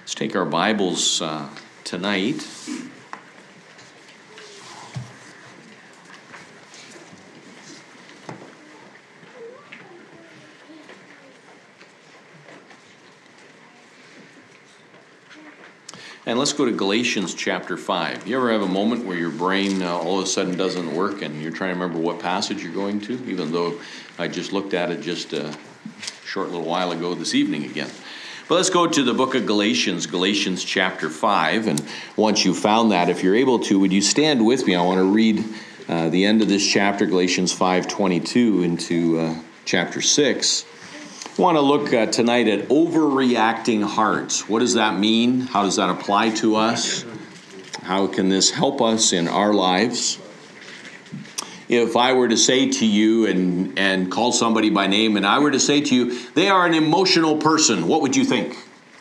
Let's take our Bibles tonight. And let's go to Galatians chapter 5. You ever have a moment where your brain all of a sudden doesn't work and you're trying to remember what passage you're going to, even though I just looked at it just a short little while ago this evening again. But let's go to the book of Galatians, Galatians chapter 5. And once you've found that, if you're able to, would you stand with me? I want to read the end of this chapter, Galatians 5:22 into chapter 6. I want to look tonight at overreacting hearts. What does that mean? How does that apply to us? How can this help us in our lives? If I were to say to you and call somebody by name, and I were to say to you, they are an emotional person, what would you think?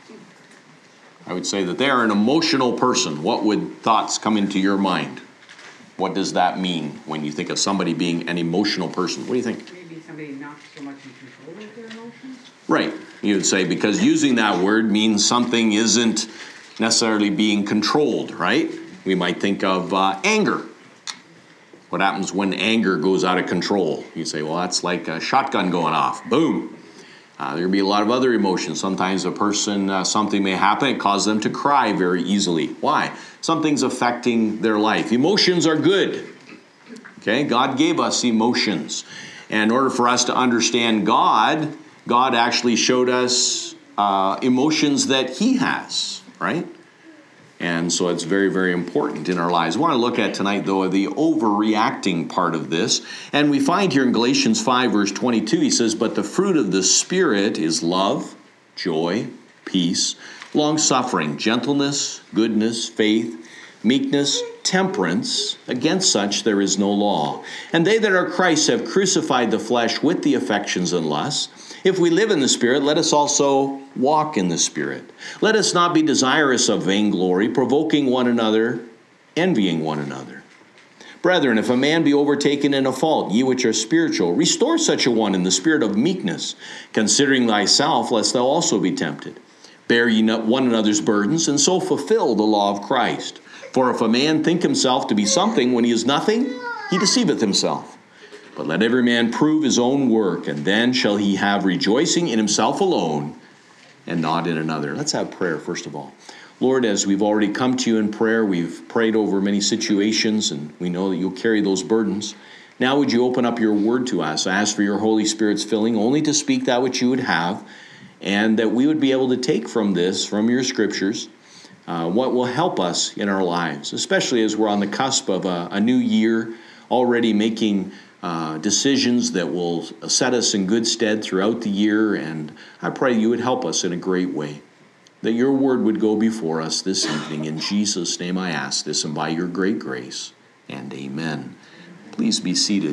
I would say that they are an emotional person. What would thoughts come into your mind? What does that mean when you think of somebody being an emotional person? What do you think? Maybe somebody not so much in control of their emotions? Right. You would say, because using that word means something isn't necessarily being controlled, right? We might think of anger. What happens when anger goes out of control? You say, well, that's like a shotgun going off. Boom. There can be a lot of other emotions. Sometimes a person, something may happen, it causes them to cry very easily. Why? Something's affecting their life. Emotions are good. Okay? God gave us emotions. And in order for us to understand God, God actually showed us emotions that He has, right? And so it's very, very important in our lives. I want to look at tonight, though, the overreacting part of this. And we find here in Galatians 5, verse 22, he says, but the fruit of the Spirit is love, joy, peace, long-suffering, gentleness, goodness, faith, meekness, temperance. Against such there is no law. And they that are Christ have crucified the flesh with the affections and lusts. If we live in the Spirit, let us also walk in the Spirit. Let us not be desirous of vainglory, provoking one another, envying one another. Brethren, if a man be overtaken in a fault, ye which are spiritual, restore such a one in the spirit of meekness, considering thyself, lest thou also be tempted. Bear ye not one another's burdens, and so fulfill the law of Christ. For if a man think himself to be something when he is nothing, he deceiveth himself. But let every man prove his own work, and then shall he have rejoicing in himself alone, and not in another. Let's have prayer, first of all. Lord, as we've already come to you in prayer, we've prayed over many situations, and we know that you'll carry those burdens. Now would you open up your word to us? I ask for your Holy Spirit's filling, only to speak that which you would have, and that we would be able to take from this, from your scriptures, what will help us in our lives, especially as we're on the cusp of a new year, already making decisions that will set us in good stead throughout the year. And I pray you would help us in a great way, that your word would go before us this evening. In Jesus' name I ask this, and by your great grace, and amen. Please be seated.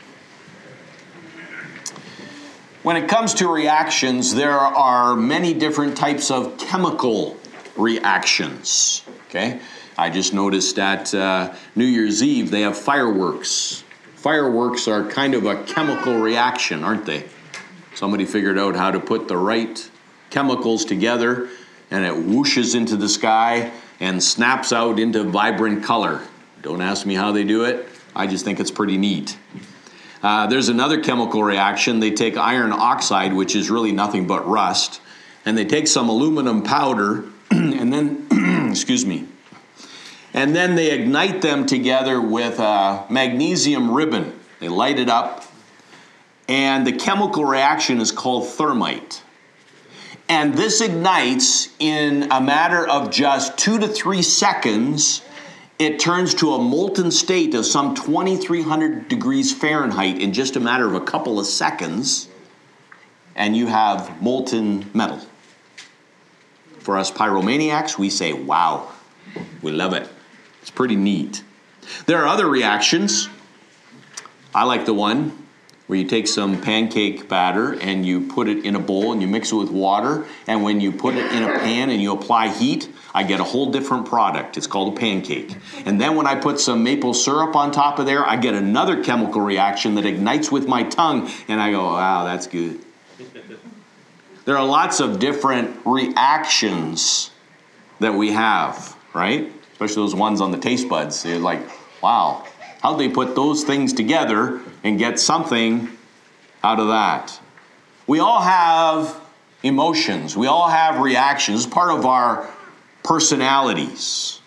When it comes to reactions, there are many different types of chemical reactions. Okay? I just noticed at New Year's Eve, they have fireworks. Fireworks are kind of a chemical reaction, aren't they? Somebody figured out how to put the right chemicals together, and it whooshes into the sky and snaps out into vibrant color. Don't ask me how they do it. I just think it's pretty neat. There's another chemical reaction. They take iron oxide, which is really nothing but rust, and they take some aluminum powder, and then, excuse me, and then they ignite them together with a magnesium ribbon. They light it up, and the chemical reaction is called thermite. And this ignites in a matter of just 2 to 3 seconds. It turns to a molten state of some 2,300 degrees Fahrenheit in just a matter of a couple of seconds, and you have molten metal. For us pyromaniacs, we say, wow, we love it. It's pretty neat. There are other reactions. I like the one where you take some pancake batter and you put it in a bowl and you mix it with water, and when you put it in a pan and you apply heat, I get a whole different product. It's called a pancake. And then when I put some maple syrup on top of there, I get another chemical reaction that ignites with my tongue, and I go, wow, that's good. There are lots of different reactions that we have, right? Especially those ones on the taste buds. They're like, wow, how'd they put those things together and get something out of that? We all have emotions. We all have reactions, part of our personalities.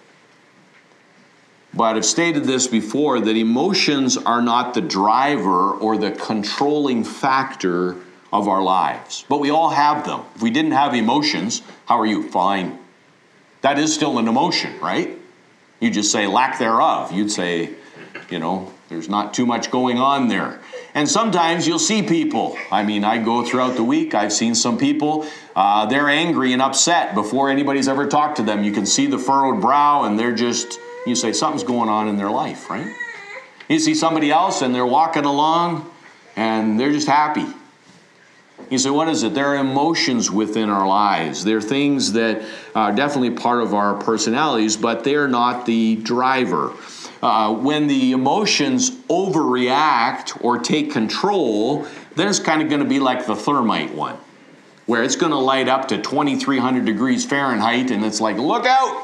But I've stated this before, that emotions are not the driver or the controlling factor of our lives. But we all have them. If we didn't have emotions, how are you? Fine. That is still an emotion, right? You just say lack thereof. You'd say, there's not too much going on there. And sometimes you'll see people. I mean, I go throughout the week, I've seen some people, they're angry and upset before anybody's ever talked to them. You can see the furrowed brow, and they're just, you say, something's going on in their life, right? You see somebody else, and they're walking along, and they're just happy. You say, what is it? There are emotions within our lives. They're things that are definitely part of our personalities, but they're not the driver. When the emotions overreact or take control, then it's kind of going to be like the thermite one, where it's going to light up to 2,300 degrees Fahrenheit, and it's like, look out!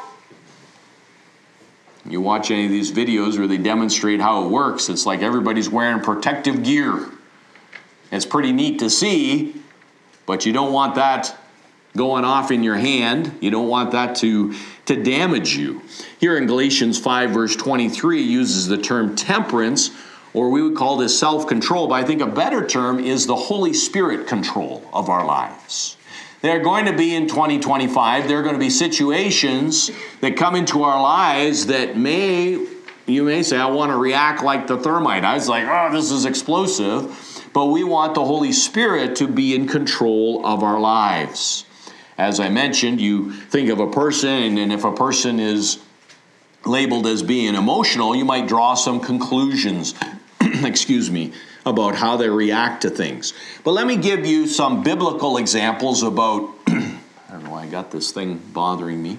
You watch any of these videos where they demonstrate how it works, it's like everybody's wearing protective gear. It's pretty neat to see, but you don't want that going off in your hand. You don't want that to damage you. Here in Galatians 5 verse 23 uses the term temperance, or we would call this self-control, but I think a better term is the Holy Spirit control of our lives. There are going to be in 2025, there are going to be situations that come into our lives that you may say, I want to react like the thermite. I was like, oh, this is explosive. But we want the Holy Spirit to be in control of our lives. As I mentioned, you think of a person, and if a person is labeled as being emotional, you might draw some conclusions, about how they react to things. But let me give you some biblical examples about, I don't know why I got this thing bothering me.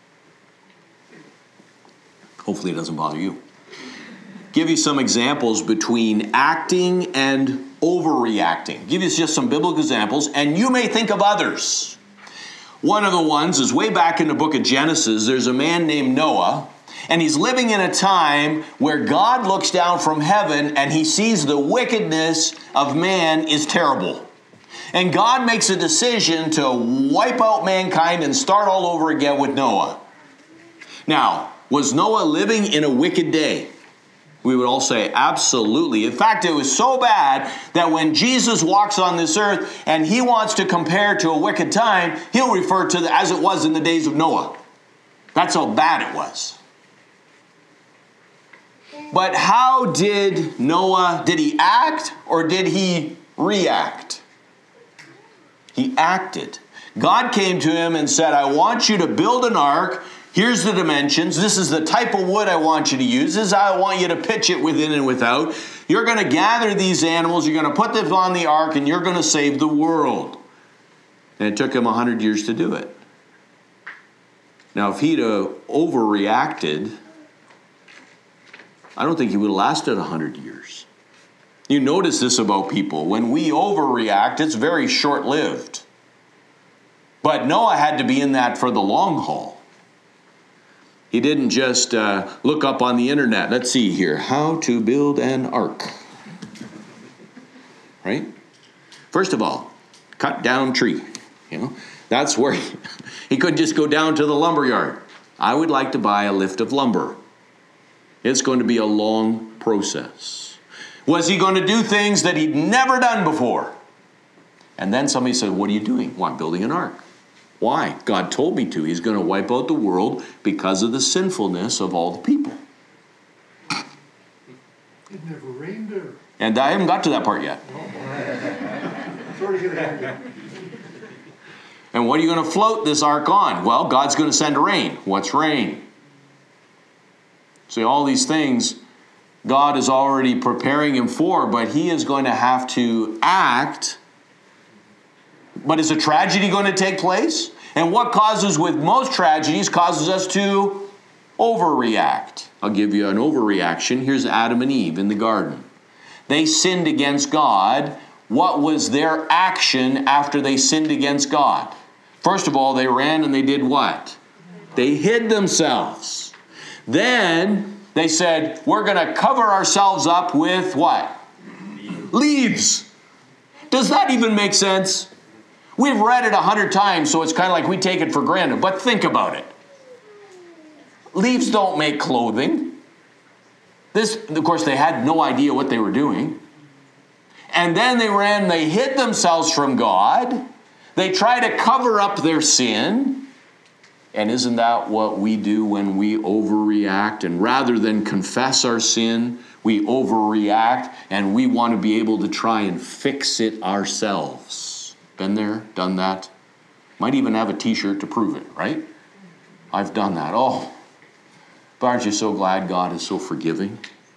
Hopefully it doesn't bother you. Give you some examples between acting and overreacting. Give you just some biblical examples, and you may think of others. One of the ones is way back in the book of Genesis. There's a man named Noah, and he's living in a time where God looks down from heaven and he sees the wickedness of man is terrible. And God makes a decision to wipe out mankind and start all over again with Noah. Now, was Noah living in a wicked day? We would all say absolutely. In fact, it was so bad that when Jesus walks on this earth and he wants to compare to a wicked time, he'll refer to it as it was in the days of Noah. That's how bad it was. But how did Noah, did he act or did he react? He acted. God came to him and said, I want you to build an ark. Here's the dimensions. This is the type of wood I want you to use. This is how I want you to pitch it within and without. You're going to gather these animals. You're going to put them on the ark, and you're going to save the world. And it took him 100 years to do it. Now, if he'd overreacted, I don't think he would have lasted 100 years. You notice this about people. When we overreact, it's very short-lived. But Noah had to be in that for the long haul. He didn't just look up on the internet. Let's see here. How to build an ark. Right? First of all, cut down tree. That's where he couldn't just go down to the lumber yard. I would like to buy a lift of lumber. It's going to be a long process. Was he going to do things that he'd never done before? And then somebody said, what are you doing? Well, I'm building an ark. Why? God told me to. He's going to wipe out the world because of the sinfulness of all the people. It never rained there. And I haven't got to that part yet. And what are you going to float this ark on? Well, God's going to send rain. What's rain? See, all these things God is already preparing him for, but he is going to have to act. But is a tragedy going to take place? And what causes, with most tragedies, causes us to overreact? I'll give you an overreaction. Here's Adam and Eve in the garden. They sinned against God. What was their action after they sinned against God? First of all, they ran and they did what? They hid themselves. Then they said, we're going to cover ourselves up with what? Leaves. Does that even make sense? We've read it 100 times, so it's kind of like we take it for granted. But think about it. Leaves don't make clothing. Of course, they had no idea what they were doing. And then they hid themselves from God. They try to cover up their sin. And isn't that what we do when we overreact? And rather than confess our sin, we overreact and we want to be able to try and fix it ourselves. Been there, done that. Might even have a t-shirt to prove it, right? I've done that. Oh, but aren't you so glad God is so forgiving?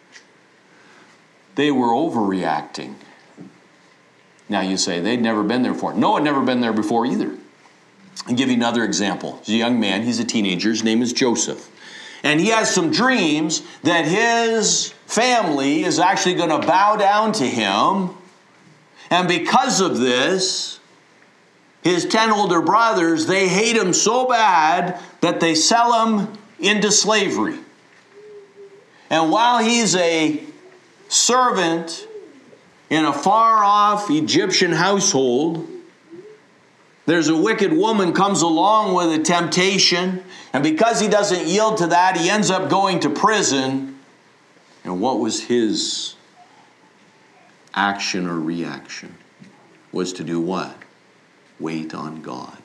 They were overreacting. Now you say, they'd never been there before. No, had never been there before either. I'll give you another example. There's a young man, he's a teenager, his name is Joseph. And he has some dreams that his family is actually going to bow down to him. And because of this, his 10 older brothers, they hate him so bad that they sell him into slavery. And while he's a servant in a far-off Egyptian household, there's a wicked woman comes along with a temptation, and because he doesn't yield to that, he ends up going to prison. And what was his action or reaction? Was to do what? Wait on God.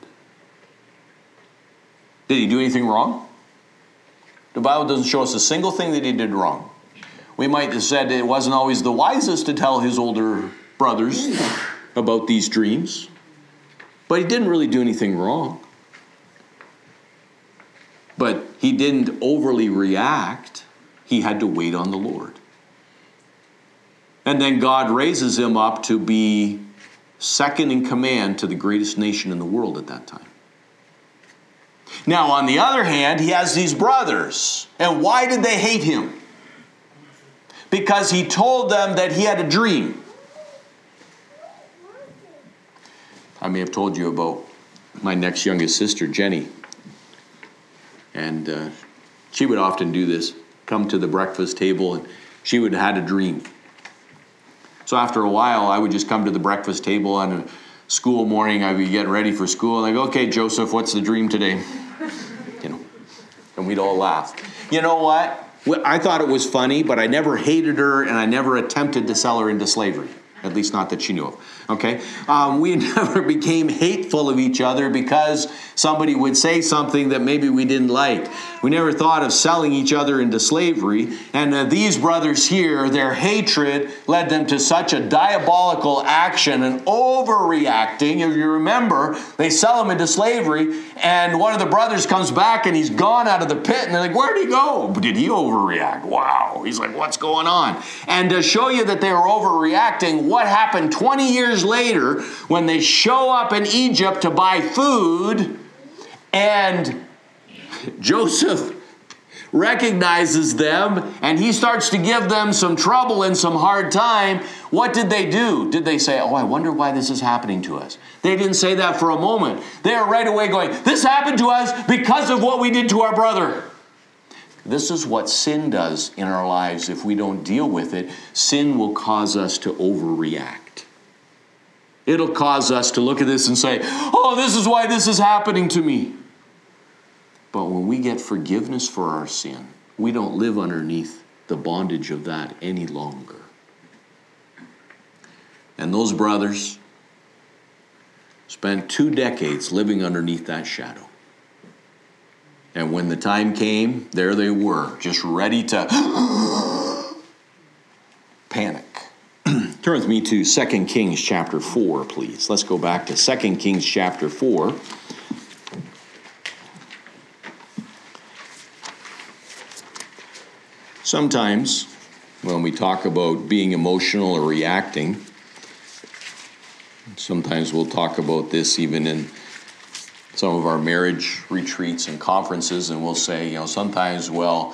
Did he do anything wrong? The Bible doesn't show us a single thing that he did wrong. We might have said it wasn't always the wisest to tell his older brothers about these dreams. But he didn't really do anything wrong. But he didn't overly react. He had to wait on the Lord. And then God raises him up to be second in command to the greatest nation in the world at that time. Now, on the other hand, he has these brothers. And why did they hate him? Because he told them that he had a dream. I may have told you about my next youngest sister, Jenny. And she would often do this, come to the breakfast table, and she would have had a dream. So after a while, I would just come to the breakfast table on a school morning. I'd be getting ready for school, and I go, okay, Joseph, what's the dream today? And we'd all laugh. You know what? I thought it was funny, but I never hated her, and I never attempted to sell her into slavery. At least not that she knew of. Okay? We never became hateful of each other because somebody would say something that maybe we didn't like. We never thought of selling each other into slavery. And these brothers here, their hatred led them to such a diabolical action and overreacting. If you remember, they sell him into slavery, and one of the brothers comes back and he's gone out of the pit, and they're like, where'd he go? Did he overreact? Wow. He's like, what's going on? And to show you that they were overreacting, what happened 20 years later when they show up in Egypt to buy food, and Joseph recognizes them and he starts to give them some trouble and some hard time. What did they do? Did they say, oh, I wonder why this is happening to us? They didn't say that for a moment. They are right away going, this happened to us because of what we did to our brother. This is what sin does in our lives. If we don't deal with it, sin will cause us to overreact. It'll cause us to look at this and say, oh, this is why this is happening to me. But when we get forgiveness for our sin, we don't live underneath the bondage of that any longer. And those brothers spent 2 decades living underneath that shadow. And when the time came, there they were, just ready to panic. Turn with me to 2 Kings chapter 4, please. Let's go back to 2 Kings chapter 4. Sometimes when we talk about being emotional or reacting, sometimes we'll talk about this even in some of our marriage retreats and conferences, and we'll say, sometimes, the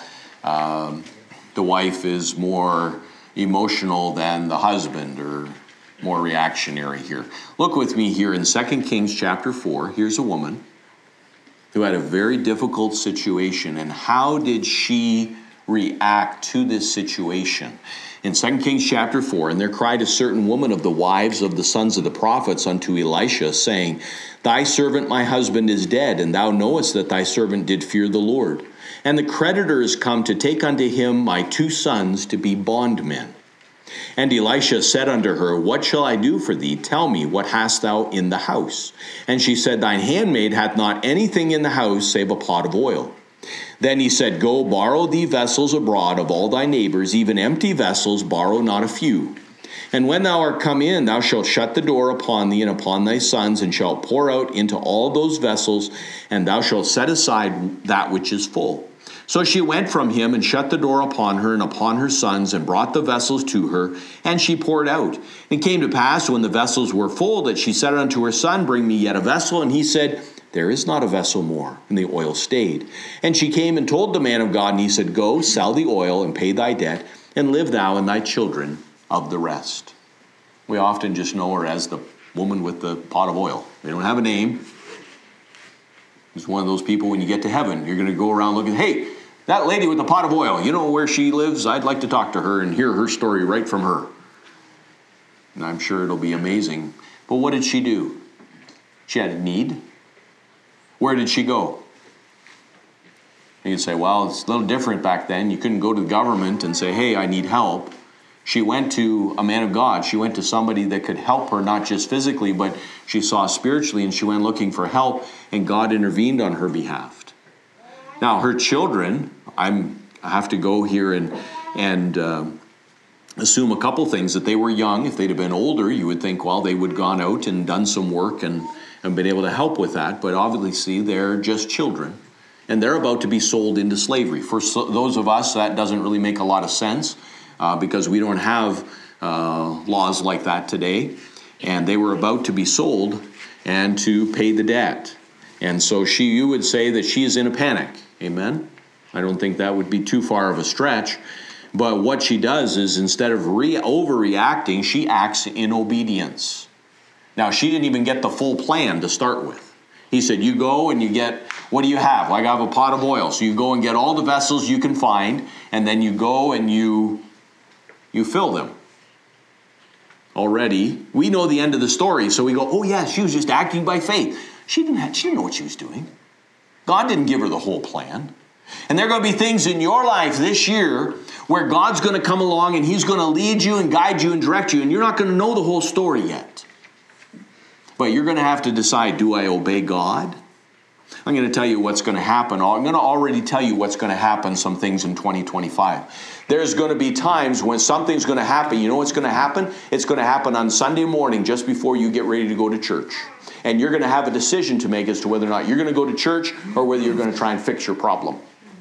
wife is more emotional than the husband, or more reactionary here. Look with me here in 2 Kings chapter 4. Here's a woman. who had a very difficult situation. And how did she react to this situation? In 2 Kings chapter 4, and there cried a certain woman of the wives of the sons of the prophets unto Elisha, saying, Thy servant my husband is dead, and thou knowest that thy servant did fear the Lord. And the creditor is come to take unto him my 2 sons to be bondmen. And Elisha said unto her, What shall I do for thee? Tell me, what hast thou in the house? And she said, Thine handmaid hath not anything in the house save a pot of oil. Then he said, Go, borrow thee vessels abroad of all thy neighbors, even empty vessels, borrow not a few. And when thou art come in, thou shalt shut the door upon thee and upon thy sons, and shalt pour out into all those vessels, and thou shalt set aside that which is full. So she went from him and shut the door upon her and upon her sons, and brought the vessels to her, and she poured out. And it came to pass, when the vessels were full, that she said unto her son, Bring me yet a vessel. And he said, There is not a vessel more. And the oil stayed. And she came and told the man of God, and he said, Go, sell the oil, and pay thy debt, and live thou and thy children of the rest. We often just know her as the woman with the pot of oil. They don't have a name. It's one of those people, when you get to heaven, you're going to go around looking, hey, that lady with the pot of oil, you know where she lives? I'd like to talk to her and hear her story right from her. And I'm sure it'll be amazing. But what did she do? She had a need. Where did she go? And you'd say, well, it's a little different back then. You couldn't go to the government and say, hey, I need help. She went to a man of God. She went to somebody that could help her, not just physically, but she saw spiritually, and she went looking for help, and God intervened on her behalf. Now, her children, I have to go here and assume a couple things, that they were young. If they'd have been older, you would think, well, they would have gone out and done some work and been able to help with that. But obviously, they're just children, and they're about to be sold into slavery. For those of us, that doesn't really make a lot of sense. Because we don't have laws like that today. And they were about to be sold and to pay the debt. And so you would say that she is in a panic. Amen? I don't think that would be too far of a stretch. But what she does is, instead of overreacting, she acts in obedience. Now, she didn't even get the full plan to start with. He said, you go and you get, what do you have? Well, I have a pot of oil. So you go and get all the vessels you can find, and then you go and you fill them. Already, we know the end of the story, so we go, oh yeah, she was just acting by faith. She didn't know what she was doing. God didn't give her the whole plan. And there are going to be things in your life this year where God's going to come along and He's going to lead you and guide you and direct you, and you're not going to know the whole story yet. But you're going to have to decide, do I obey God? I'm going to tell you what's going to happen. I'm going to already tell you what's going to happen, some things in 2025. There's going to be times when something's going to happen. You know what's going to happen? It's going to happen on Sunday morning just before you get ready to go to church. And you're going to have a decision to make as to whether or not you're going to go to church or whether you're going to try and fix your problem.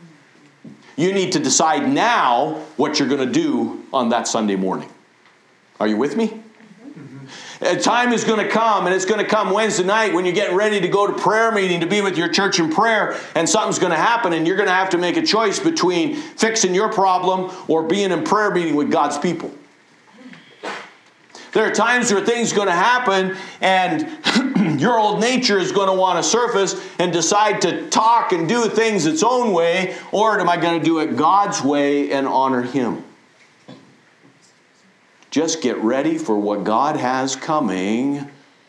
You need to decide now what you're going to do on that Sunday morning. Are you with me? A time is going to come, and it's going to come Wednesday night when you're getting ready to go to prayer meeting to be with your church in prayer, and something's going to happen, and you're going to have to make a choice between fixing your problem or being in prayer meeting with God's people. There are times where things are going to happen, and your old nature is going to want to surface and decide to talk and do things its own way, or am I going to do it God's way and honor Him? Just get ready for what God has coming,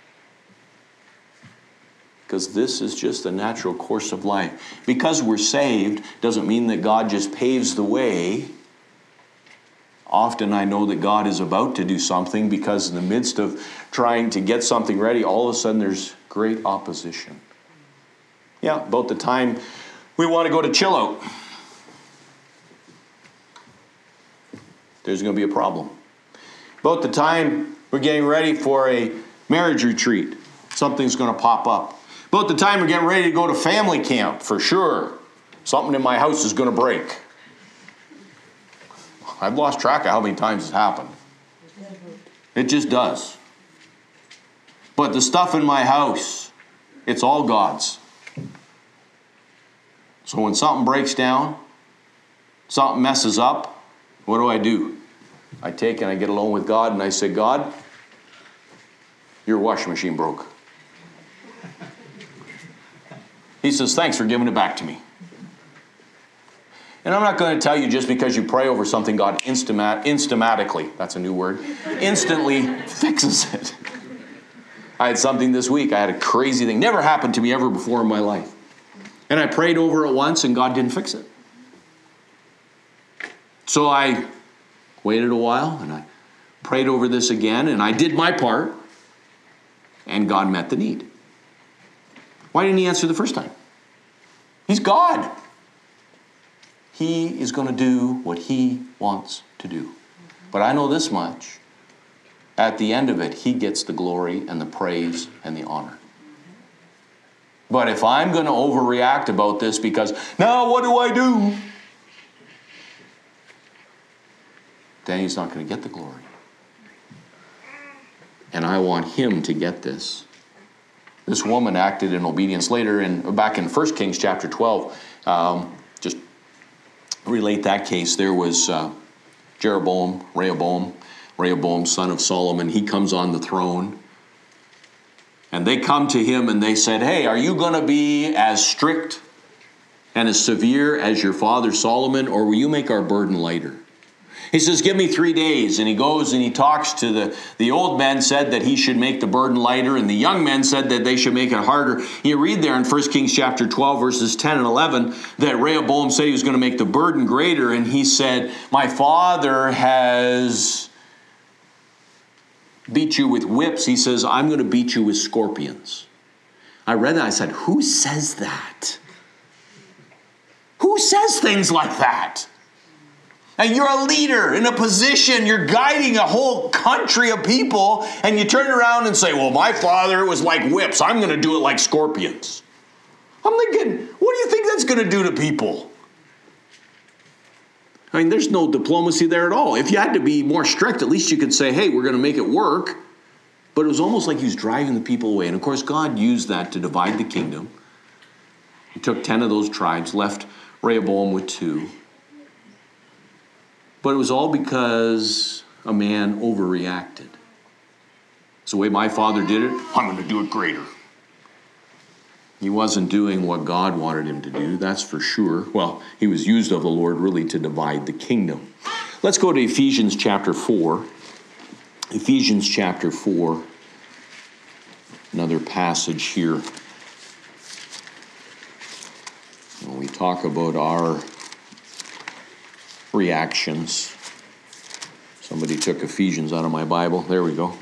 because this is just the natural course of life. Because we're saved doesn't mean that God just paves the way. Often I know that God is about to do something, because in the midst of trying to get something ready, all of a sudden there's great opposition. Yeah, about the time we want to go to chill out, there's going to be a problem. About the time we're getting ready for a marriage retreat, something's going to pop up. About the time we're getting ready to go to family camp, for sure, something in my house is going to break. I've lost track of how many times it's happened. It just does. But the stuff in my house, it's all God's. So when something breaks down, something messes up, what do? I take and I get alone with God and I say, God, your washing machine broke. He says, thanks for giving it back to me. And I'm not going to tell you just because you pray over something, God instantly, that's a new word, instantly fixes it. I had something this week. I had a crazy thing. Never happened to me ever before in my life. And I prayed over it once and God didn't fix it. So I waited a while and I prayed over this again and I did my part and God met the need. Why didn't he answer the first time? He's God. He is going to do what he wants to do. But I know this much. At the end of it, he gets the glory and the praise and the honor. But if I'm going to overreact about this because, now what do I do? Then he's not going to get the glory. And I want him to get this. This woman acted in obedience later, and back in 1 Kings chapter 12, just relate that case. There was Rehoboam, son of Solomon. He comes on the throne. And they come to him and they said, hey, are you going to be as strict and as severe as your father Solomon, or will you make our burden lighter? He says, give me 3 days. And he goes and he talks to the old men said that he should make the burden lighter, and the young men said that they should make it harder. You read there in 1 Kings chapter 12, verses 10 and 11, that Rehoboam said he was going to make the burden greater, and he said, my father has beat you with whips. He says, I'm going to beat you with scorpions. I read that. I said, who says that? Who says things like that? And you're a leader in a position, you're guiding a whole country of people, and you turn around and say, well, my father, it was like whips. I'm going to do it like scorpions. I'm thinking, what do you think that's going to do to people? I mean, there's no diplomacy there at all. If you had to be more strict, at least you could say, hey, we're going to make it work. But it was almost like he was driving the people away. And of course, God used that to divide the kingdom. He took 10 of those tribes, left Rehoboam with 2. But it was all because a man overreacted. It's the way my father did it. I'm going to do it greater. He wasn't doing what God wanted him to do, that's for sure. Well, he was used of the Lord really to divide the kingdom. Let's go to Ephesians chapter 4. Ephesians chapter 4. Another passage here. When we talk about our reactions. Somebody took Ephesians out of my Bible. There we go.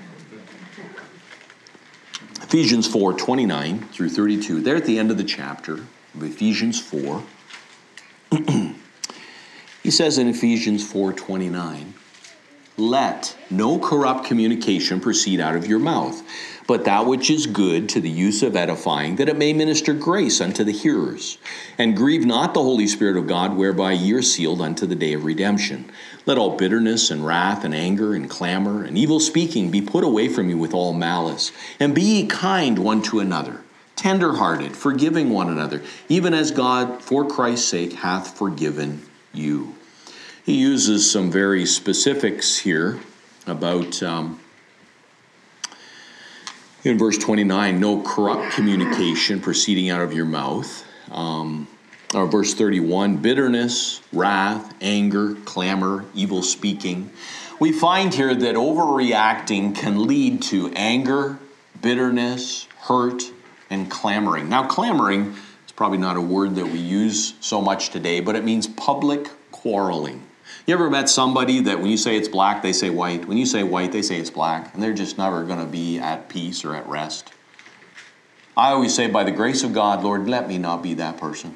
Ephesians 4:29 through 32. There at the end of the chapter of Ephesians 4. He says in Ephesians 4:29, let no corrupt communication proceed out of your mouth, but that which is good to the use of edifying, that it may minister grace unto the hearers. And grieve not the Holy Spirit of God, whereby ye are sealed unto the day of redemption. Let all bitterness and wrath and anger and clamor and evil speaking be put away from you with all malice. And be ye kind one to another, tender-hearted, forgiving one another, even as God, for Christ's sake, hath forgiven you. He uses some very specifics here about, in verse 29, no corrupt communication proceeding out of your mouth. Or verse 31, bitterness, wrath, anger, clamor, evil speaking. We find here that overreacting can lead to anger, bitterness, hurt, and clamoring. Now, clamoring is probably not a word that we use so much today, but it means public quarreling. You ever met somebody that when you say it's black, they say white? When you say white, they say it's black, and they're just never going to be at peace or at rest? I always say, by the grace of God, Lord, let me not be that person.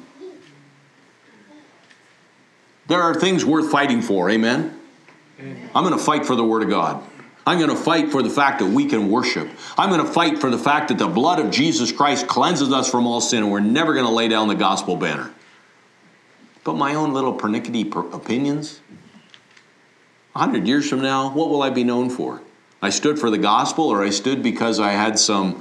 There are things worth fighting for, amen? I'm going to fight for the Word of God. I'm going to fight for the fact that we can worship. I'm going to fight for the fact that the blood of Jesus Christ cleanses us from all sin, and we're never going to lay down the gospel banner. But my own little pernickety opinions, 100 years from now, what will I be known for? I stood for the gospel, or I stood because I had some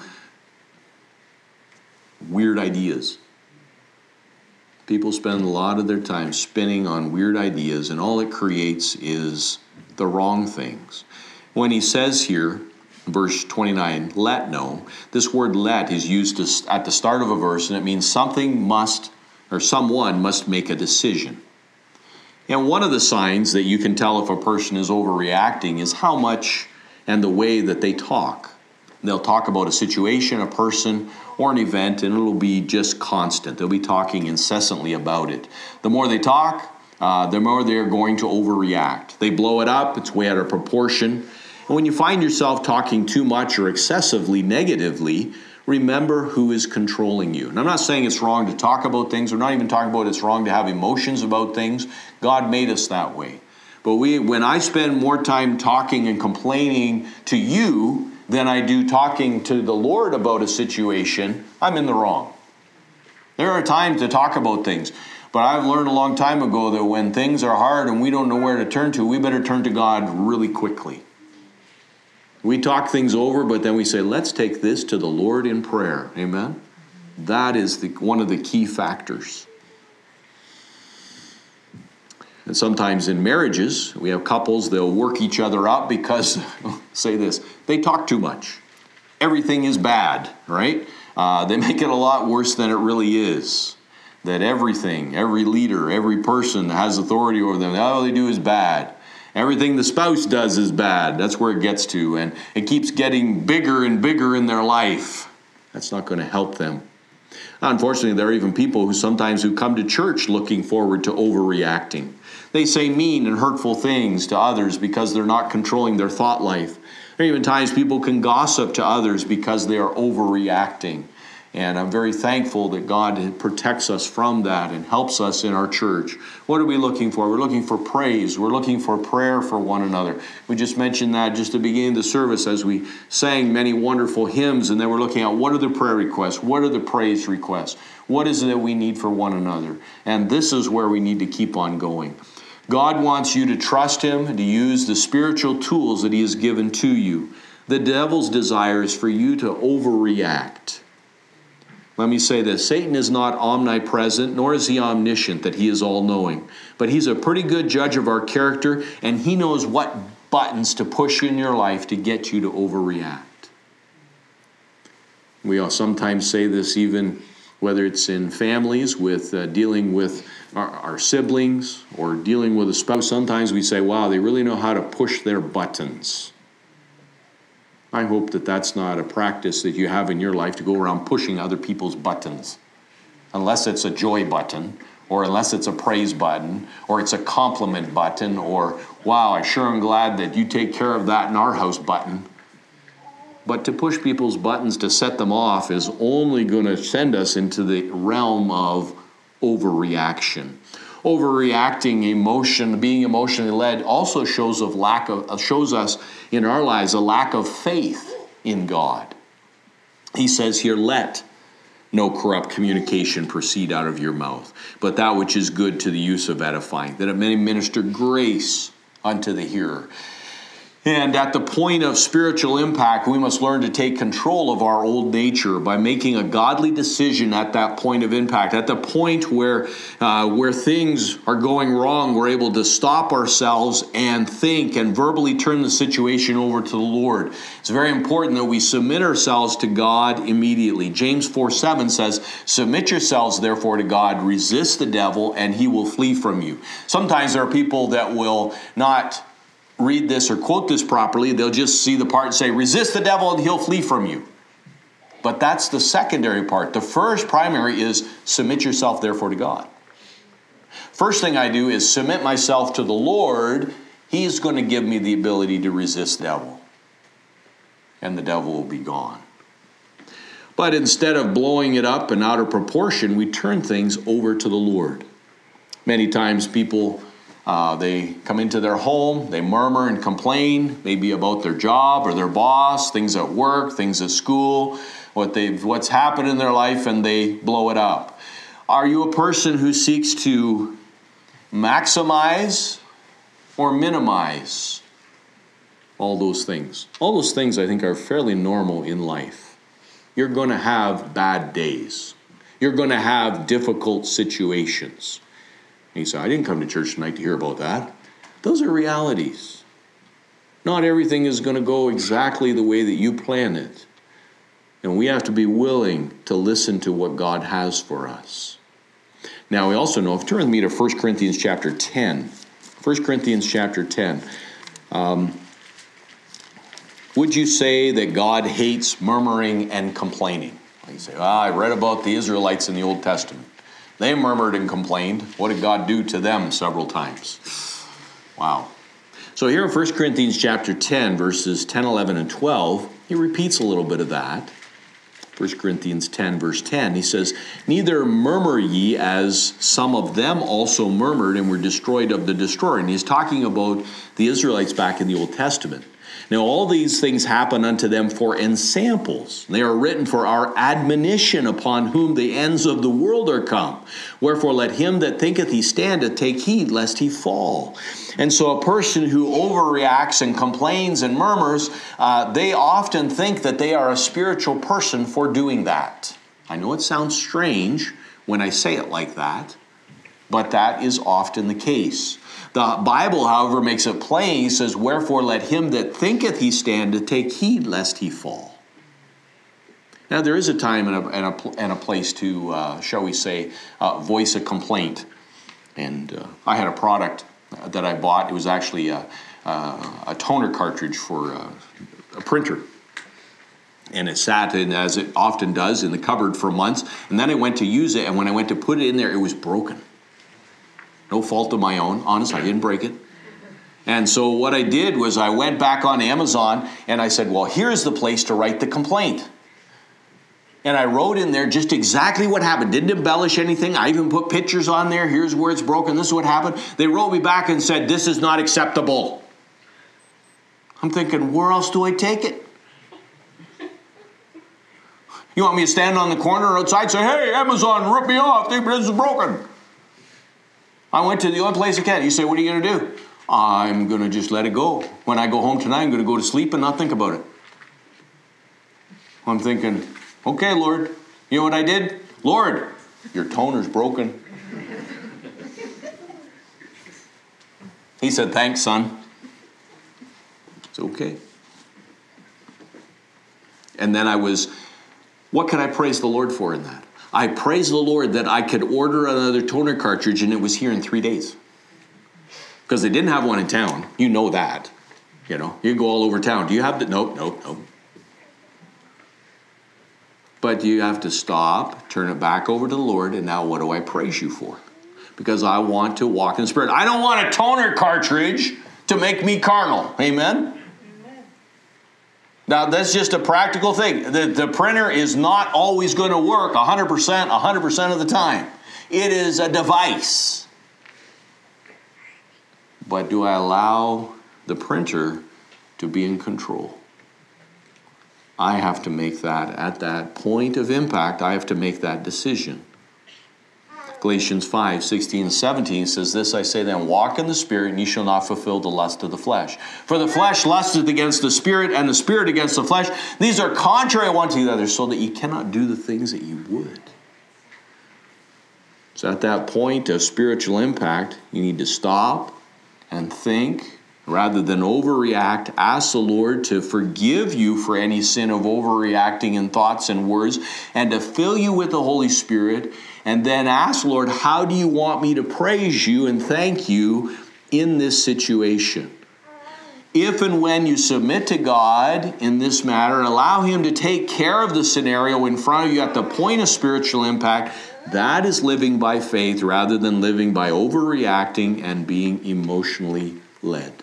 weird ideas. People spend a lot of their time spinning on weird ideas, and all it creates is the wrong things. When he says here verse 29, let know. This word let is used at the start of a verse, and it means someone must make a decision. And one of the signs that you can tell if a person is overreacting is how much and the way that they talk. They'll talk about a situation, a person, or an event, and it'll be just constant. They'll be talking incessantly about it. The more they talk, the more they're going to overreact. They blow it up, it's way out of proportion. And when you find yourself talking too much or excessively negatively, remember who is controlling you. And I'm not saying it's wrong to talk about things. We're not even talking about it's wrong to have emotions about things. God made us that way. But when I spend more time talking and complaining to you than I do talking to the Lord about a situation, I'm in the wrong. There are times to talk about things. But I've learned a long time ago that when things are hard and we don't know where to turn to, we better turn to God really quickly. We talk things over, but then we say, let's take this to the Lord in prayer. Amen? That is one of the key factors. And sometimes in marriages, we have couples, they'll work each other up because, say this, they talk too much. Everything is bad, right? They make it a lot worse than it really is. That everything, every leader, every person that has authority over them, all they do is bad. Everything the spouse does is bad. That's where it gets to. And it keeps getting bigger and bigger in their life. That's not going to help them. Unfortunately, there are even people who come to church looking forward to overreacting. They say mean and hurtful things to others because they're not controlling their thought life. There are even times people can gossip to others because they are overreacting. And I'm very thankful that God protects us from that and helps us in our church. What are we looking for? We're looking for praise. We're looking for prayer for one another. We just mentioned that just at the beginning of the service as we sang many wonderful hymns, and then we're looking at what are the prayer requests? What are the praise requests? What is it that we need for one another? And this is where we need to keep on going. God wants you to trust Him and to use the spiritual tools that He has given to you. The devil's desire is for you to overreact. Let me say this, Satan is not omnipresent, nor is he omniscient, that he is all-knowing. But he's a pretty good judge of our character, and he knows what buttons to push in your life to get you to overreact. We all sometimes say this even whether it's in families with dealing with our siblings or dealing with a spouse. Sometimes we say, wow, they really know how to push their buttons. I hope that that's not a practice that you have in your life to go around pushing other people's buttons. Unless it's a joy button, or unless it's a praise button, or it's a compliment button, or, wow, I sure am glad that you take care of that in our house button. But to push people's buttons to set them off is only going to send us into the realm of overreaction. Overreacting emotion, being emotionally led, also shows us in our lives a lack of faith in God. He says here, let no corrupt communication proceed out of your mouth, but that which is good to the use of edifying, that it may minister grace unto the hearer. And at the point of spiritual impact, we must learn to take control of our old nature by making a godly decision at that point of impact. At the point where things are going wrong, we're able to stop ourselves and think and verbally turn the situation over to the Lord. It's very important that we submit ourselves to God immediately. James 4:7 says, submit yourselves therefore to God, resist the devil, and he will flee from you. Sometimes there are people that will not read this or quote this properly. They'll just see the part and say, resist the devil and he'll flee from you. But that's the secondary part. The first primary is submit yourself therefore to God. First thing I do is submit myself to the Lord. He's going to give me the ability to resist the devil. And the devil will be gone. But instead of blowing it up and out of proportion, we turn things over to the Lord. Many times people they come into their home, they murmur and complain, maybe about their job or their boss, things at work, things at school, what's happened in their life, and they blow it up. Are you a person who seeks to maximize or minimize all those things? All those things I think are fairly normal in life. You're going to have bad days. You're going to have difficult situations. And you say, I didn't come to church tonight to hear about that. Those are realities. Not everything is going to go exactly the way that you plan it. And we have to be willing to listen to what God has for us. Now, we also know, if you turn with me to 1 Corinthians chapter 10. 1 Corinthians chapter 10. Would you say that God hates murmuring and complaining? You say, I read about the Israelites in the Old Testament. They murmured and complained. What did God do to them several times? Wow. So here in 1 Corinthians chapter 10, verses 10, 11, and 12, he repeats a little bit of that. 1 Corinthians 10, verse 10, he says, neither murmur ye as some of them also murmured and were destroyed of the destroyer. And he's talking about the Israelites back in the Old Testament. Now all these things happen unto them for ensamples. They are written for our admonition, upon whom the ends of the world are come. Wherefore let him that thinketh he standeth take heed lest he fall. And so a person who overreacts and complains and murmurs, they often think that they are a spiritual person for doing that. I know it sounds strange when I say it like that, but that is often the case. The Bible, however, makes it plain. He says, wherefore let him that thinketh he standeth take heed lest he fall. Now there is a time and a place to, shall we say, voice a complaint. And I had a product that I bought. It was actually a toner cartridge for a printer. And it sat in, as it often does, in the cupboard for months. And then I went to use it, and when I went to put it in there, it was broken. No fault of my own. Honest, I didn't break it. And so what I did was I went back on Amazon and I said, well, here's the place to write the complaint. And I wrote in there just exactly what happened. Didn't embellish anything. I even put pictures on there. Here's where it's broken. This is what happened. They wrote me back and said, this is not acceptable. I'm thinking, where else do I take it? You want me to stand on the corner outside and say, hey, Amazon, rip me off. This is broken. I went to the only place I can. You say, what are you going to do? I'm going to just let it go. When I go home tonight, I'm going to go to sleep and not think about it. I'm thinking, okay, Lord, you know what I did? Lord, your toner's broken. He said, thanks, son. It's okay. And then what can I praise the Lord for in that? I praise the Lord that I could order another toner cartridge and it was here in 3 days. Because they didn't have one in town. You know that. You know, you go all over town. Do you have the? Nope. But you have to stop, turn it back over to the Lord, and now what do I praise you for? Because I want to walk in the Spirit. I don't want a toner cartridge to make me carnal. Amen? Now, that's just a practical thing. The printer is not always going to work 100% of the time. It is a device. But do I allow the printer to be in control? I have to make that, at that point of impact, I have to make that decision. Galatians 5, 16 and 17 says, this I say then, walk in the Spirit, and ye shall not fulfill the lust of the flesh. For the flesh lusteth against the Spirit, and the Spirit against the flesh. These are contrary one to the other, so that ye cannot do the things that ye would. So at that point of spiritual impact, you need to stop and think. Rather than overreact, ask the Lord to forgive you for any sin of overreacting in thoughts and words, and to fill you with the Holy Spirit. And then ask, Lord, how do you want me to praise you and thank you in this situation? If and when you submit to God in this matter, allow Him to take care of the scenario in front of you at the point of spiritual impact, that is living by faith rather than living by overreacting and being emotionally led.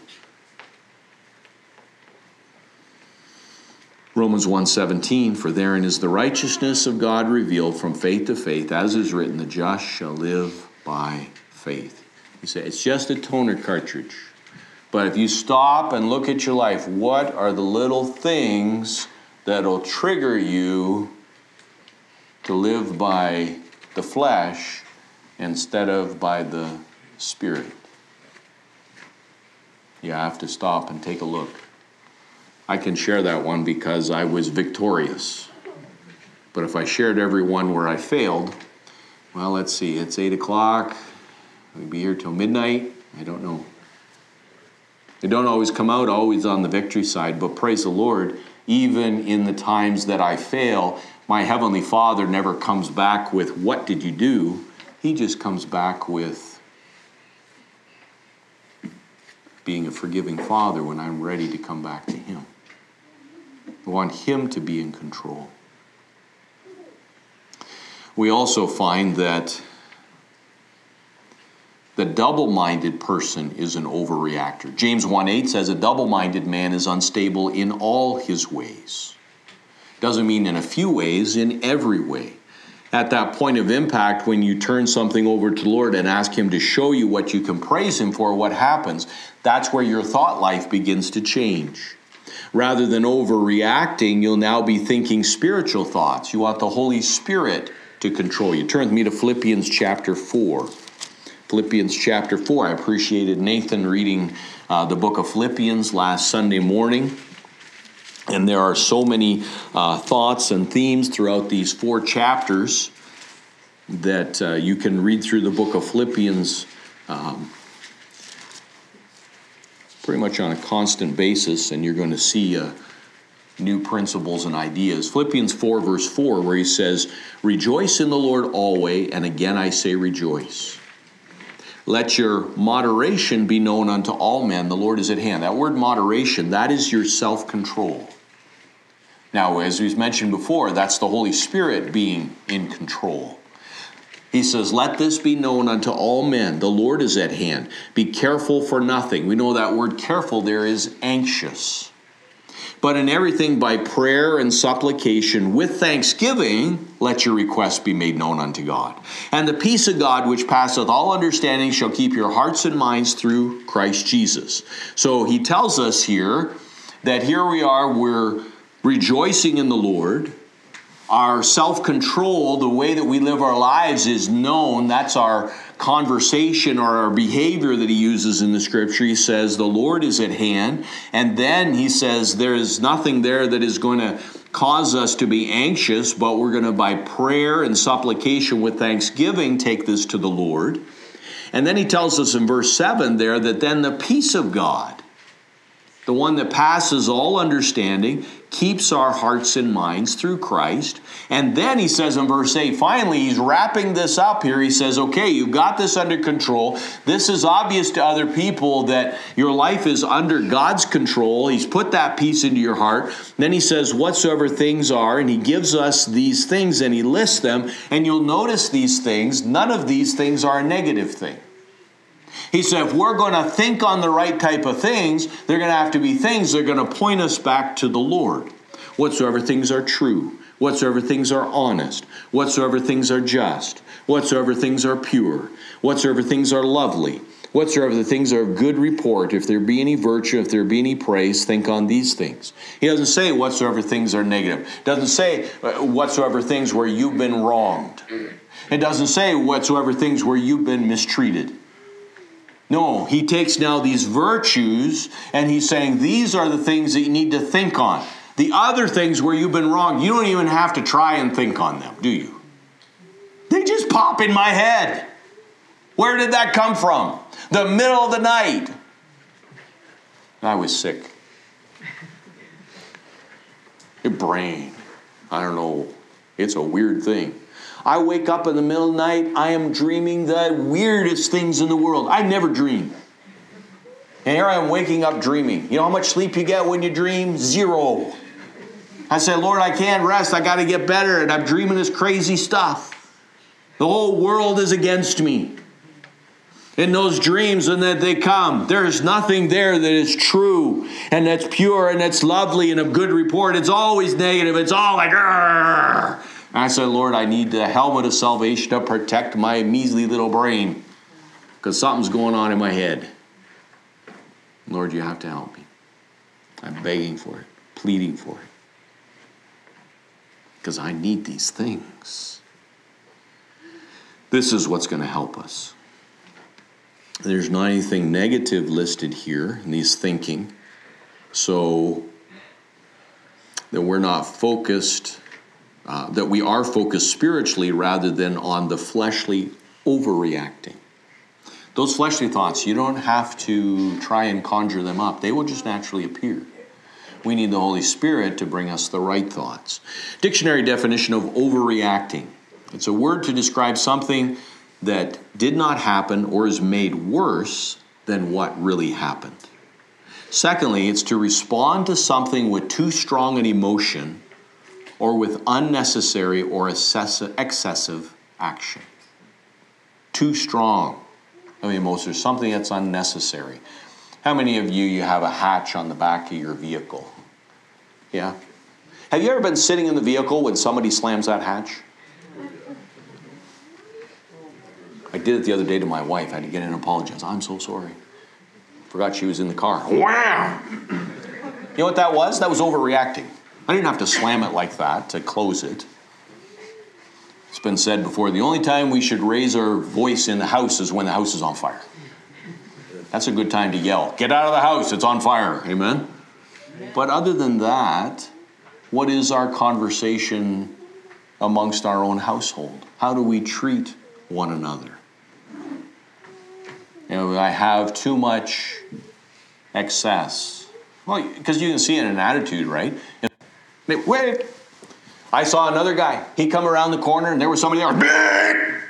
Romans 1:17, for therein is the righteousness of God revealed from faith to faith, as is written, the just shall live by faith. You say, it's just a toner cartridge. But if you stop and look at your life, what are the little things that'll trigger you to live by the flesh instead of by the Spirit? You have to stop and take a look. I can share that one because I was victorious. But if I shared every one where I failed, well, let's see, it's 8 o'clock. We'll be here till midnight. I don't know. They don't always come out always on the victory side, but praise the Lord, even in the times that I fail, my Heavenly Father never comes back with, what did you do? He just comes back with being a forgiving Father when I'm ready to come back to Him. I want Him to be in control. We also find that the double-minded person is an overreactor. James 1:8 says a double-minded man is unstable in all his ways. Doesn't mean in a few ways, in every way. At that point of impact, when you turn something over to the Lord and ask Him to show you what you can praise Him for, what happens? That's where your thought life begins to change. Rather than overreacting, you'll now be thinking spiritual thoughts. You want the Holy Spirit to control you. Turn with me to Philippians chapter 4. Philippians chapter 4. I appreciated Nathan reading the book of Philippians last Sunday morning. And there are so many thoughts and themes throughout these 4 chapters that you can read through the book of Philippians pretty much on a constant basis, and you're going to see new principles and ideas. Philippians 4 verse 4, where he says, "Rejoice in the Lord always, and again I say rejoice. Let your moderation be known unto all men. The Lord is at hand." That word moderation, that is your self-control. Now, as we've mentioned before, that's the Holy Spirit being in control. He says, let this be known unto all men. The Lord is at hand. Be careful for nothing. We know that word careful there is anxious. But in everything by prayer and supplication with thanksgiving, let your requests be made known unto God. And the peace of God, which passeth all understanding, shall keep your hearts and minds through Christ Jesus. So he tells us here that here we are, we're rejoicing in the Lord. Our self-control, the way that we live our lives is known. That's our conversation or our behavior that he uses in the scripture. He says the Lord is at hand. And then he says there is nothing there that is going to cause us to be anxious, but we're going to, by prayer and supplication with thanksgiving, take this to the Lord. And then he tells us in verse 7 there that then the peace of God, the one that passes all understanding, keeps our hearts and minds through Christ. And then he says in verse 8, finally, he's wrapping this up here. He says, okay, you've got this under control. This is obvious to other people that your life is under God's control. He's put that peace into your heart. Then he says, whatsoever things are, and he gives us these things and he lists them. And you'll notice these things, none of these things are a negative thing. He said, if we're going to think on the right type of things, they're going to have to be things that are going to point us back to the Lord. Whatsoever things are true, whatsoever things are honest, whatsoever things are just, whatsoever things are pure, whatsoever things are lovely, whatsoever the things are of good report, if there be any virtue, if there be any praise, think on these things. He doesn't say whatsoever things are negative. Doesn't say whatsoever things where you've been wronged. It doesn't say whatsoever things where you've been mistreated. No, he takes now these virtues and he's saying these are the things that you need to think on. The other things where you've been wrong, you don't even have to try and think on them, do you? They just pop in my head. Where did that come from? The middle of the night. I was sick. Your brain, I don't know, it's a weird thing. I wake up in the middle of the night, I am dreaming the weirdest things in the world. I never dream. And here I am waking up dreaming. You know how much sleep you get when you dream? 0. I said, Lord, I can't rest. I got to get better. And I'm dreaming this crazy stuff. The whole world is against me. In those dreams, and that they come, there's nothing there that is true and that's pure and that's lovely and of good report. It's always negative. It's all like, argh. And I said, Lord, I need the helmet of salvation to protect my measly little brain because something's going on in my head. Lord, you have to help me. I'm begging for it, pleading for it. Because I need these things. This is what's going to help us. There's not anything negative listed here in these thinking. So that we're not focused, that we are focused spiritually rather than on the fleshly overreacting. Those fleshly thoughts, you don't have to try and conjure them up. They will just naturally appear. We need the Holy Spirit to bring us the right thoughts. Dictionary definition of overreacting. It's a word to describe something that did not happen or is made worse than what really happened. Secondly, it's to respond to something with too strong an emotion or with unnecessary or excessive action. Too strong of emotion, something that's unnecessary. How many of you have a hatch on the back of your vehicle? Yeah? Have you ever been sitting in the vehicle when somebody slams that hatch? I did it the other day to my wife. I had to get in and apologize. I'm so sorry. Forgot she was in the car. Wow! You know what that was? That was overreacting. I didn't have to slam it like that to close it. It's been said before, the only time we should raise our voice in the house is when the house is on fire. That's a good time to yell, get out of the house, it's on fire. Amen? But other than that, what is our conversation amongst our own household? How do we treat one another? You know, I have too much excess. Well, because you can see it in an attitude, right? Wait! I saw another guy. He come around the corner and there was somebody there.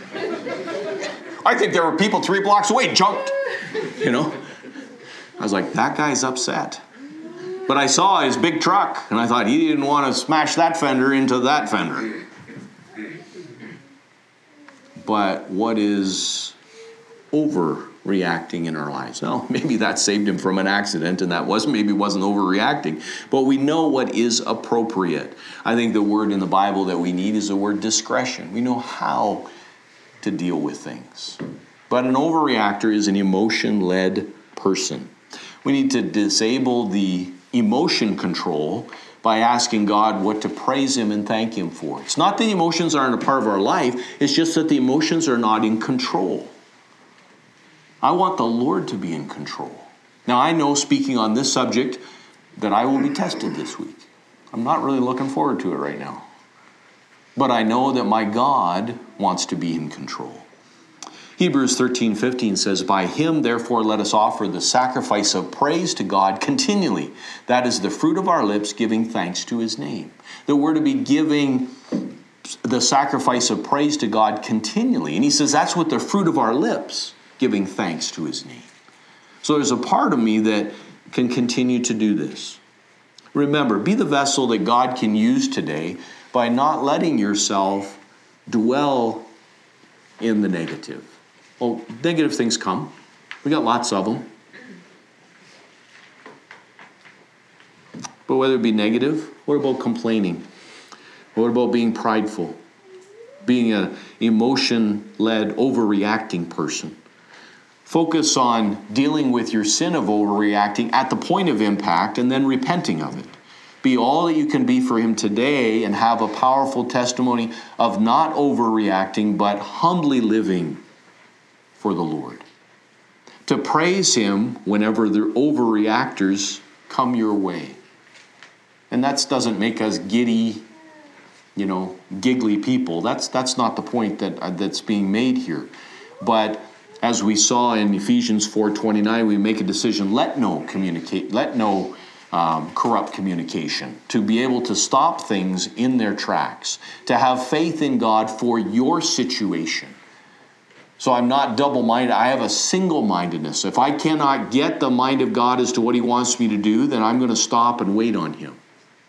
I think there were people 3 blocks away, jumped. You know? I was like, that guy's upset. But I saw his big truck and I thought he didn't want to smash that fender into that fender. But what is overreacting in our lives? Well, maybe that saved him from an accident and that maybe wasn't overreacting. But we know what is appropriate. I think the word in the Bible that we need is the word discretion. We know how to deal with things. But an overreactor is an emotion-led person. We need to disable the emotion control by asking God what to praise Him and thank Him for. It's not that the emotions aren't a part of our life, it's just that the emotions are not in control. I want the Lord to be in control. Now, I know, speaking on this subject, that I will be tested this week. I'm not really looking forward to it right now. But I know that my God wants to be in control. Hebrews 13:15 says, by Him, therefore, let us offer the sacrifice of praise to God continually. That is the fruit of our lips, giving thanks to His name. That we're to be giving the sacrifice of praise to God continually. And He says that's with the fruit of our lips, giving thanks to His name. So there's a part of me that can continue to do this. Remember, be the vessel that God can use today by not letting yourself dwell in the negative. Well, negative things come. We got lots of them. But whether it be negative, what about complaining? What about being prideful? Being an emotion-led, overreacting person? Focus on dealing with your sin of overreacting at the point of impact and then repenting of it. Be all that you can be for Him today and have a powerful testimony of not overreacting but humbly living for the Lord. To praise Him whenever the overreactors come your way. And that doesn't make us giddy, giggly people. That's not the point that's being made here. But as we saw in Ephesians 4:29, we make a decision, let no corrupt communication, to be able to stop things in their tracks, to have faith in God for your situation. So I'm not double-minded. I have a single-mindedness. If I cannot get the mind of God as to what He wants me to do, then I'm going to stop and wait on Him.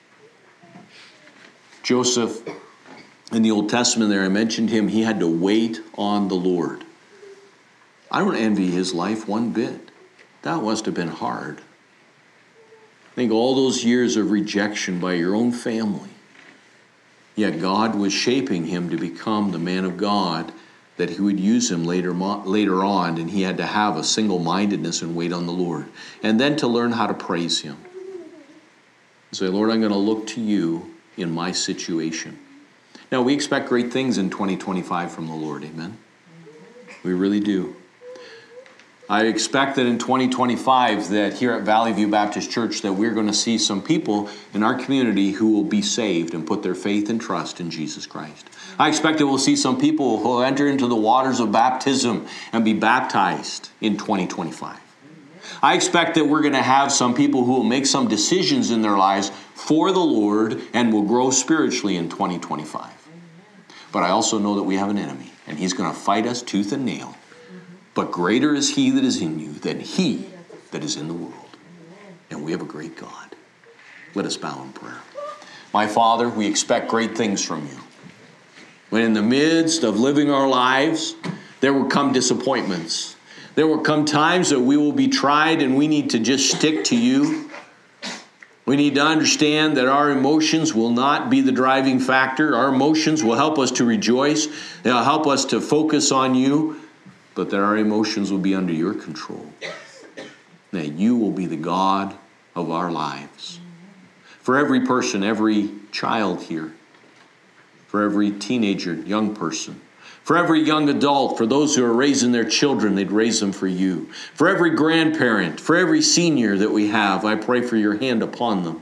Joseph, in the Old Testament there, I mentioned him, he had to wait on the Lord. I don't envy his life one bit. That must have been hard. Think all those years of rejection by your own family. Yet God was shaping him to become the man of God that He would use him later on, and he had to have a single-mindedness and wait on the Lord. And then to learn how to praise Him. Say, Lord, I'm going to look to You in my situation. Now, we expect great things in 2025 from the Lord, amen? We really do. I expect that in 2025 that here at Valley View Baptist Church that we're going to see some people in our community who will be saved and put their faith and trust in Jesus Christ. I expect that we'll see some people who will enter into the waters of baptism and be baptized in 2025. I expect that we're going to have some people who will make some decisions in their lives for the Lord and will grow spiritually in 2025. But I also know that we have an enemy, and he's going to fight us tooth and nail. But greater is he that is in you than he that is in the world. And we have a great God. Let us bow in prayer. My Father, we expect great things from you. When in the midst of living our lives, there will come disappointments. There will come times that we will be tried and we need to just stick to you. We need to understand that our emotions will not be the driving factor. Our emotions will help us to rejoice. They'll help us to focus on you. But that our emotions will be under your control. That you will be the God of our lives. For every person, every child here, for every teenager, young person, for every young adult, for those who are raising their children, they'd raise them for you. For every grandparent, for every senior that we have, I pray for your hand upon them.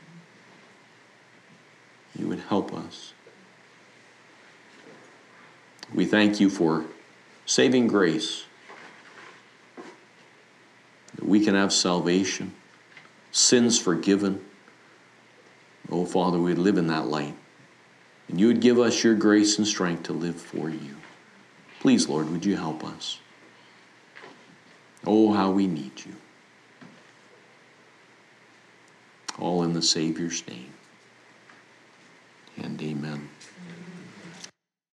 You would help us. We thank you for saving grace, that we can have salvation, sins forgiven. Oh, Father, we'd live in that light. And you would give us your grace and strength to live for you. Please, Lord, would you help us? Oh, how we need you. All in the Savior's name.